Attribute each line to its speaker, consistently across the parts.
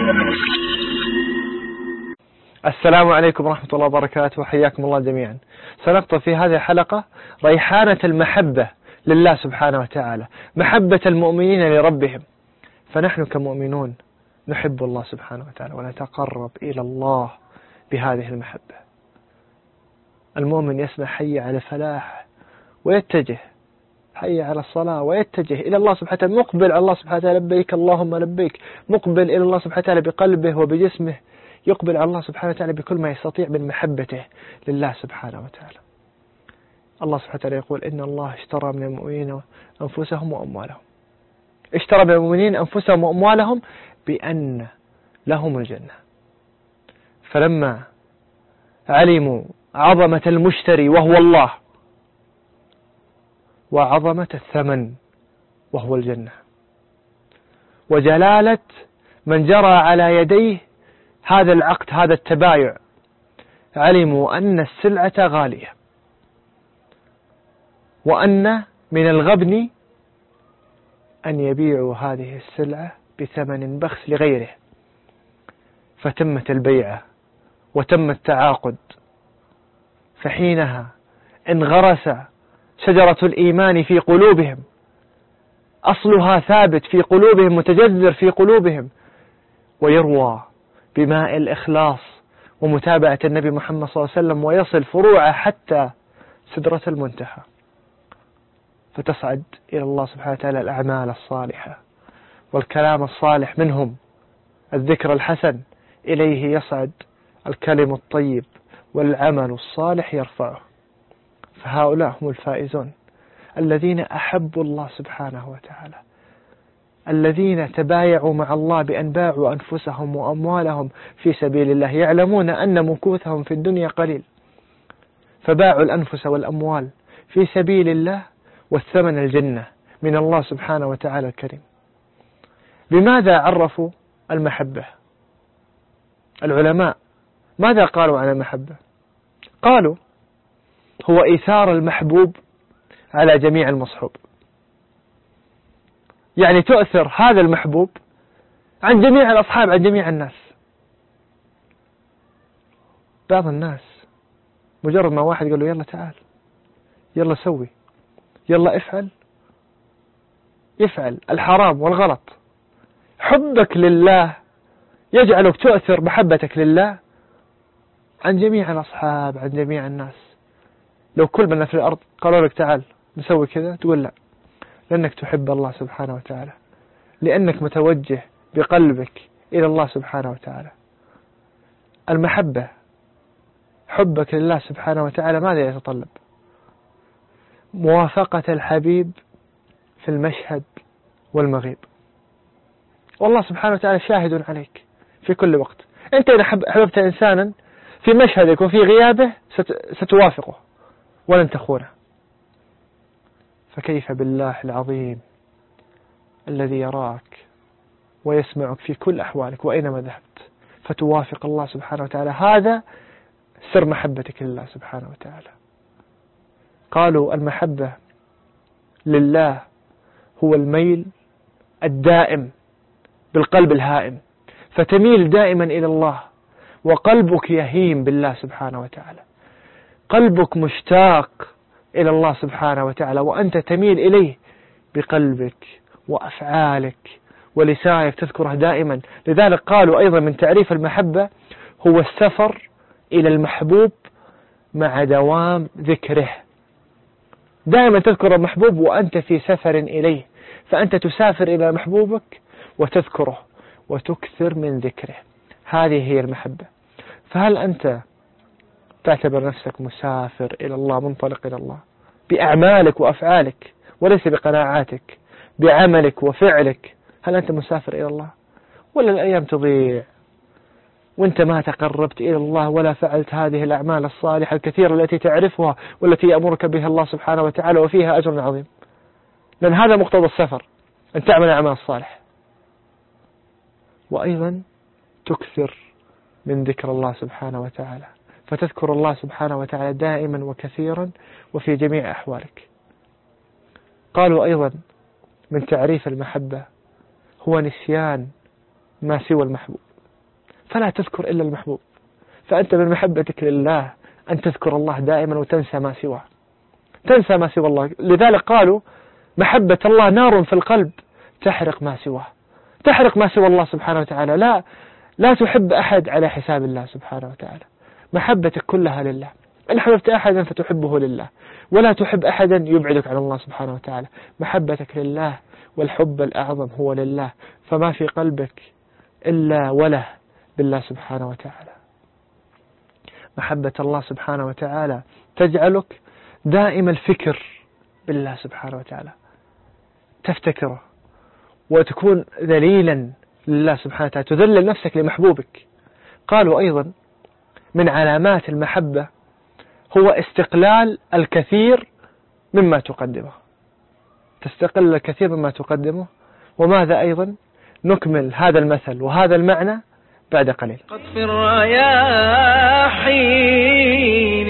Speaker 1: السلام عليكم ورحمة الله وبركاته، وحياكم الله جميعا. سنقطع في هذه الحلقة ريحانة المحبة لله سبحانه وتعالى، محبة المؤمنين لربهم. فنحن كمؤمنون نحب الله سبحانه وتعالى ونتقرب إلى الله بهذه المحبة. المؤمن يسمع حي على الفلاح ويتجه، حي على الصلاة ويتجه إلى الله سبحانه وتعالى، مقبل على الله سبحانه وتعالى، لبيك اللهم لبيك، مقبل إلى الله سبحانه وتعالى بقلبه وبجسمه، يقبل على الله سبحانه وتعالى بكل ما يستطيع من محبته لله سبحانه وتعالى. الله سبحانه وتعالى يقول إن الله اشترى من المؤمنين أنفسهم وأموالهم. اشترى من المؤمنين أنفسهم وأموالهم بأن لهم الجنة. فلما علموا عظمة المشتري وهو الله، وعظمة الثمن وهو الجنة، وجلالة من جرى على يديه هذا العقد، هذا التبايع، علموا أن السلعة غالية، وأن من الغبن أن يبيعوا هذه السلعة بثمن بخس لغيره. فتمت البيعة وتم التعاقد، فحينها انغرس شجرة الإيمان في قلوبهم، أصلها ثابت في قلوبهم، متجذر في قلوبهم، ويروى بماء الإخلاص ومتابعة النبي محمد صلى الله عليه وسلم، ويصل فروعه حتى سدرة المنتهى، فتصعد إلى الله سبحانه وتعالى الأعمال الصالحة والكلام الصالح منهم، الذكر الحسن إليه يصعد الكلم الطيب والعمل الصالح يرفعه. فهؤلاء هم الفائزون الذين أحبوا الله سبحانه وتعالى، الذين تبايعوا مع الله بأن باعوا أنفسهم وأموالهم في سبيل الله، يعلمون أن مكوثهم في الدنيا قليل، فباعوا الأنفس والأموال في سبيل الله، والثمن الجنة من الله سبحانه وتعالى الكريم. بماذا عرفوا المحبة؟ العلماء ماذا قالوا عن المحبة؟ قالوا هو إيثار المحبوب على جميع المصحوب، يعني تؤثر هذا المحبوب عن جميع الأصحاب، عن جميع الناس. بعض الناس مجرد ما واحد يقول له يلا تعال، يلا سوي، يلا افعل، يفعل الحرام والغلط. حبك لله يجعلك تؤثر محبتك لله عن جميع الأصحاب، عن جميع الناس. لو كل من في الأرض قالوا لك تعال نسوي كذا، تقول لا، لأنك تحب الله سبحانه وتعالى، لأنك متوجه بقلبك إلى الله سبحانه وتعالى. المحبة، حبك لله سبحانه وتعالى ماذا يتطلب؟ موافقة الحبيب في المشهد والمغيب، والله سبحانه وتعالى شاهد عليك في كل وقت. أنت إذا حببت إنسانا في مشهدك وفي غيابه ستوافقه ولن تخونه، فكيف بالله العظيم الذي يراك ويسمعك في كل أحوالك وأينما ذهبت، فتوافق الله سبحانه وتعالى. هذا سر محبتك لله سبحانه وتعالى. قالوا المحبة لله هو الميل الدائم بالقلب الهائم، فتميل دائما إلى الله وقلبك يهيم بالله سبحانه وتعالى، قلبك مشتاق إلى الله سبحانه وتعالى، وأنت تميل إليه بقلبك وأفعالك ولسانك تذكره دائما. لذلك قالوا أيضا من تعريف المحبة هو السفر إلى المحبوب مع دوام ذكره. دائما تذكر المحبوب وأنت في سفر إليه، فأنت تسافر إلى محبوبك وتذكره وتكثر من ذكره. هذه هي المحبة. فهل أنت تعتبر نفسك مسافر إلى الله، منطلق إلى الله بأعمالك وأفعالك وليس بقناعاتك، بعملك وفعلك؟ هل أنت مسافر إلى الله، ولا الأيام تضيع وأنت ما تقربت إلى الله ولا فعلت هذه الأعمال الصالحة الكثيرة التي تعرفها والتي يأمرك بها الله سبحانه وتعالى وفيها أجر عظيم؟ لأن هذا مقتضى السفر، أن تعمل الأعمال الصالحة، وأيضا تكثر من ذكر الله سبحانه وتعالى، فتذكر الله سبحانه وتعالى دائما وكثيرا وفي جميع أحوالك. قالوا أيضا من تعريف المحبة هو نسيان ما سوى المحبوب. فلا تذكر إلا المحبوب. فأنت من محبتك لله أن تذكر الله دائما وتنسى ما سواه، تنسى ما سوى الله. لذلك قالوا محبة الله نار في القلب تحرق ما سواه، تحرق ما سوى الله سبحانه وتعالى. لا تحب أحد على حساب الله سبحانه وتعالى، محبتك كلها لله. إن حببت أحدا فتحبه لله، ولا تحب أحدا يبعدك عن الله سبحانه وتعالى. محبتك لله، والحب الأعظم هو لله، فما في قلبك إلا وله بالله سبحانه وتعالى. محبة الله سبحانه وتعالى تجعلك دائم الفكر بالله سبحانه وتعالى، تفتكره وتكون ذليلا لله سبحانه وتعالى، تذلل نفسك لمحبوبك. قالوا أيضا من علامات المحبة هو استقلال الكثير مما تقدمه، تستقل الكثير مما تقدمه. وماذا أيضا؟ نكمل هذا المثل وهذا المعنى بعد قليل.
Speaker 2: قد في الرياحين.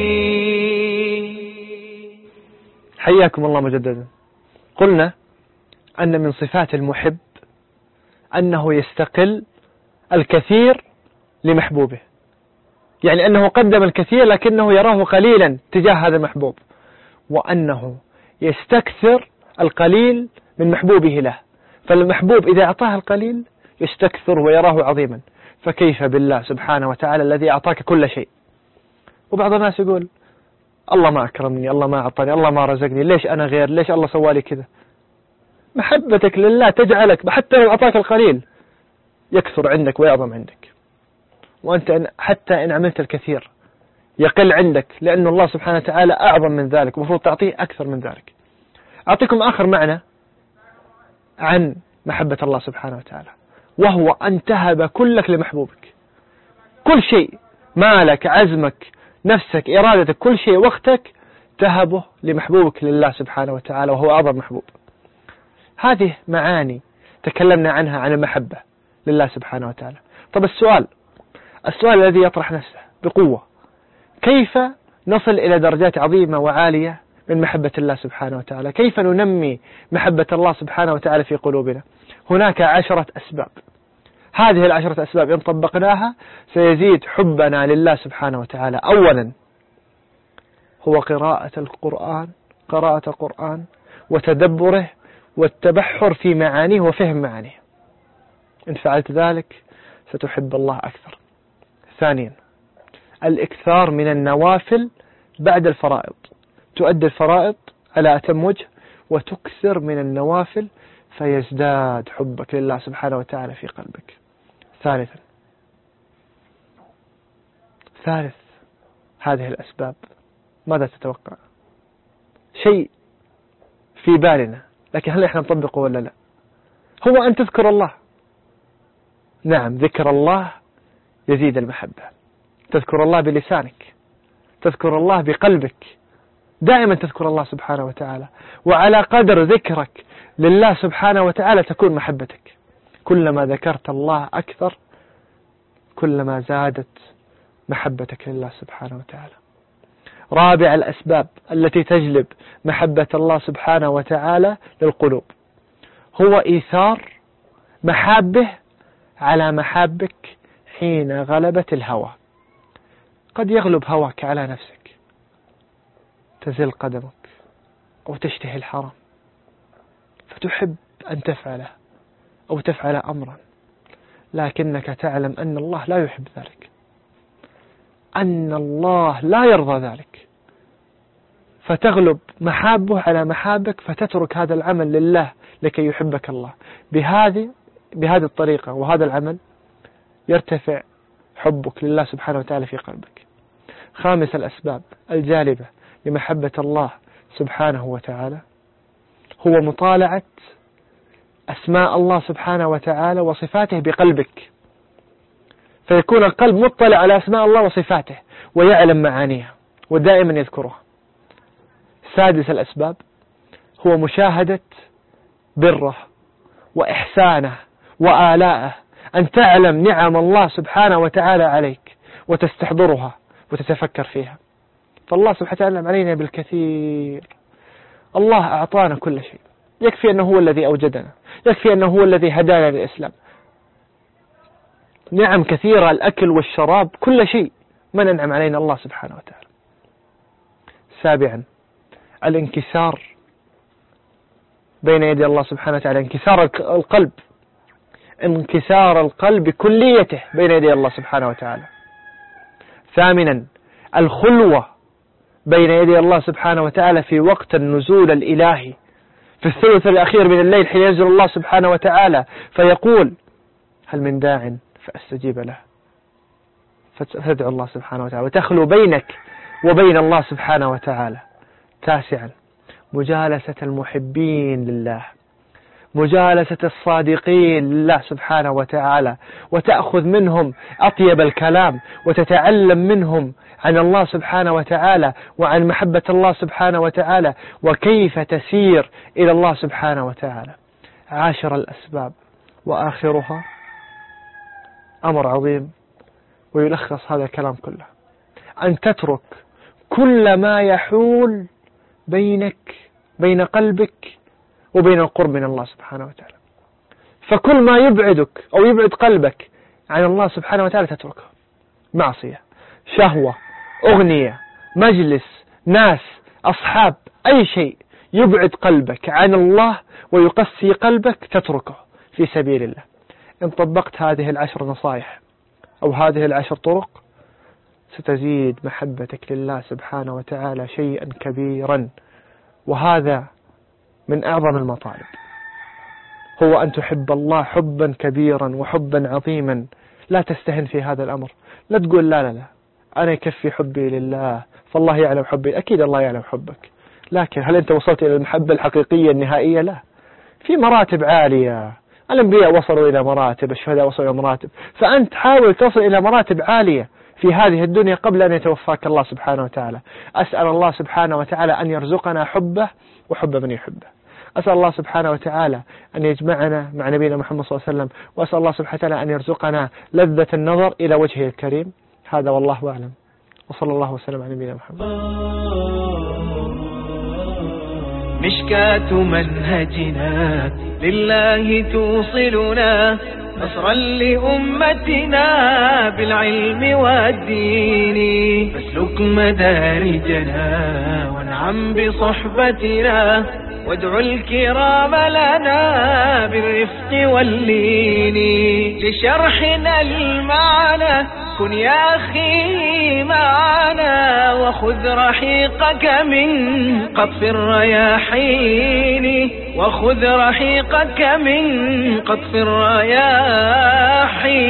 Speaker 1: حياكم الله مجددا. قلنا أن من صفات المحب أنه يستقل الكثير لمحبوبه، يعني أنه قدم الكثير لكنه يراه قليلا تجاه هذا المحبوب، وأنه يستكثر القليل من محبوبه له. فالمحبوب إذا أعطاه القليل يستكثر ويراه عظيما، فكيف بالله سبحانه وتعالى الذي أعطاك كل شيء؟ وبعض الناس يقول الله ما أكرمني، الله ما أعطاني، الله ما رزقني، ليش أنا غير، ليش الله سوالي كذا؟ محبتك لله تجعلك حتى لو أعطاك القليل يكثر عندك ويعظم عندك، وأنت حتى إن عملت الكثير يقل عندك، لأن الله سبحانه وتعالى أعظم من ذلك، ومفروض تعطيه أكثر من ذلك. أعطيكم آخر معنى عن محبة الله سبحانه وتعالى، وهو أن تهب كلك لمحبوبك، كل شيء، مالك، عزمك، نفسك، إرادتك، كل شيء، وقتك، تهبه لمحبوبك لله سبحانه وتعالى، وهو أعظم محبوب. هذه معاني تكلمنا عنها عن المحبة لله سبحانه وتعالى. طب السؤال الذي يطرح نفسه بقوة، كيف نصل إلى درجات عظيمة وعالية من محبة الله سبحانه وتعالى؟ كيف ننمي محبة الله سبحانه وتعالى في قلوبنا؟ هناك 10 أسباب. هذه 10 أسباب إن طبقناها سيزيد حبنا لله سبحانه وتعالى. أولا هو قراءة القرآن وتدبره والتبحر في معانيه وفهم معانيه. إن فعلت ذلك ستحب الله أكثر. ثانيا الإكثار من النوافل بعد الفرائض، تؤدي الفرائض على أتم وجه وتكثر من النوافل فيزداد حبك لله سبحانه وتعالى في قلبك. ثالث هذه الأسباب، ماذا تتوقع؟ شيء في بالنا لكن هل احنا نطبقه ولا لا؟ هو أن تذكر الله. نعم، ذكر الله يزيد المحبة. تذكر الله بلسانك، تذكر الله بقلبك، دائما تذكر الله سبحانه وتعالى، وعلى قدر ذكرك لله سبحانه وتعالى تكون محبتك. كلما ذكرت الله أكثر كلما زادت محبتك لله سبحانه وتعالى. رابع الأسباب التي تجلب محبة الله سبحانه وتعالى للقلوب هو إيثار محابه على محابك حين غلبت الهوى. قد يغلب هواك على نفسك، تزل قدمك أو تشتهي الحرام فتحب أن تفعله أو تفعل أمرا، لكنك تعلم أن الله لا يحب ذلك، أن الله لا يرضى ذلك، فتغلب محابه على محابك فتترك هذا العمل لله لكي يحبك الله. بهذه الطريقة وهذا العمل يرتفع حبك لله سبحانه وتعالى في قلبك. خامس الأسباب الجالبة لمحبة الله سبحانه وتعالى هو مطالعة أسماء الله سبحانه وتعالى وصفاته بقلبك، فيكون القلب مطلع على أسماء الله وصفاته ويعلم معانيها ودائما يذكرها. سادس الأسباب هو مشاهدة بره وإحسانه وآلاءه، أن تعلم نعم الله سبحانه وتعالى عليك وتستحضرها وتتفكر فيها. فالله سبحانه وتعالى علينا بالكثير، الله أعطانا كل شيء، يكفي أنه هو الذي أوجدنا، يكفي أنه هو الذي هدانا للإسلام. نعم كثيرة، الأكل والشراب، كل شيء، من أنعم علينا الله سبحانه وتعالى. 7. الانكسار بين يدي الله سبحانه وتعالى، انكسار القلب، انكسار القلب كليته بين يدي الله سبحانه وتعالى. 8. الخلوة بين يدي الله سبحانه وتعالى في وقت النزول الإلهي، في الثلث الأخير من الليل حين ينزل الله سبحانه وتعالى فيقول هل من داع فأستجيب له، فتدعو الله سبحانه وتعالى وتخلو بينك وبين الله سبحانه وتعالى. 9. مجالسة المحبين لله، مجالسة الصادقين لله سبحانه وتعالى، وتأخذ منهم أطيب الكلام، وتتعلم منهم عن الله سبحانه وتعالى وعن محبة الله سبحانه وتعالى، وكيف تسير إلى الله سبحانه وتعالى. 10. الأسباب، وآخرها أمر عظيم ويلخص هذا الكلام كله، أن تترك كل ما يحول بين قلبك وبين القرب من الله سبحانه وتعالى. فكل ما يبعدك أو يبعد قلبك عن الله سبحانه وتعالى تتركه، معصية، شهوة، أغنية، مجلس، ناس، أصحاب، أي شيء يبعد قلبك عن الله ويقسي قلبك تتركه في سبيل الله. إن طبقت هذه 10 نصائح أو هذه 10 طرق ستزيد محبتك لله سبحانه وتعالى شيئا كبيرا، وهذا من أعظم المطالب، هو أن تحب الله حبا كبيرا وحبا عظيما. لا تستهن في هذا الأمر، لا تقول لا أنا يكفي حبي لله فالله يعلم حبي. أكيد الله يعلم حبك، لكن هل أنت وصلت إلى المحبة الحقيقية النهائية؟ لا، في مراتب عالية، الأنبياء وصلوا إلى مراتب، الشهداء وصلوا إلى مراتب، فأنت حاول تصل إلى مراتب عالية في هذه الدنيا قبل أن يتوفاك الله سبحانه وتعالى. أسأل الله سبحانه وتعالى أن يرزقنا حبه وحب من يحبه. أسأل الله سبحانه وتعالى أن يجمعنا مع نبينا محمد صلى الله عليه وسلم، وأسأل الله سبحانه وتعالى أن يرزقنا لذة النظر إلى وجهه الكريم. هذا والله أعلم، وصلى الله وسلم على نبينا محمد.
Speaker 2: مشكاة منهجنا لله توصلنا نصرا لأمتنا بالعلم والدين، فاسلك مدارجنا وانعم بصحبتنا، وادعو الكرام لنا بالرفق واللين. لشرحنا المعنى كن يا أخي معنا، وخذ رحيقك من قطف الرياحين، وخذ رحيقك من قطف الرياحين.